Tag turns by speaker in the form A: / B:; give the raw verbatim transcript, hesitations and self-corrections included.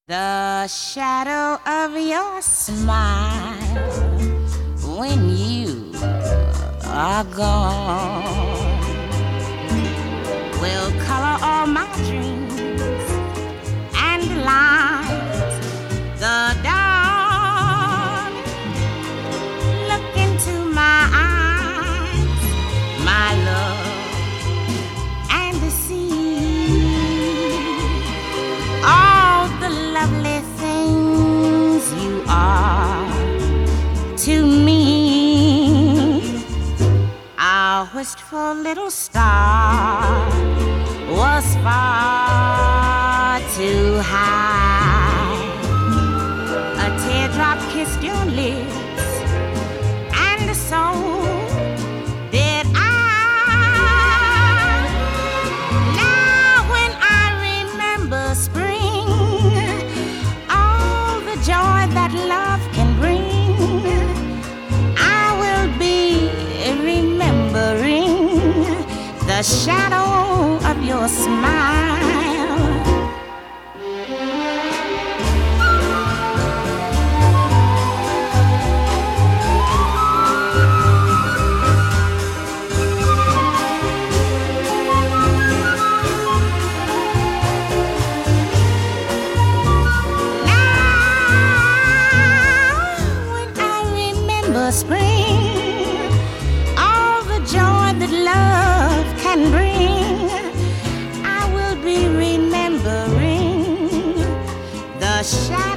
A: The shadow of your smile when you are gone will color all my dreams and light the dawn. Look into my eyes, my love, and see all the lovely things you are to me. Our wistful little star was far too high. A teardrop kissed your lips, and so did I. Now when I remember spring, all the joy that love can bring, I will be remembering the shadow of your smile. Spring, all the joy that love can bring, I will be remembering the shadow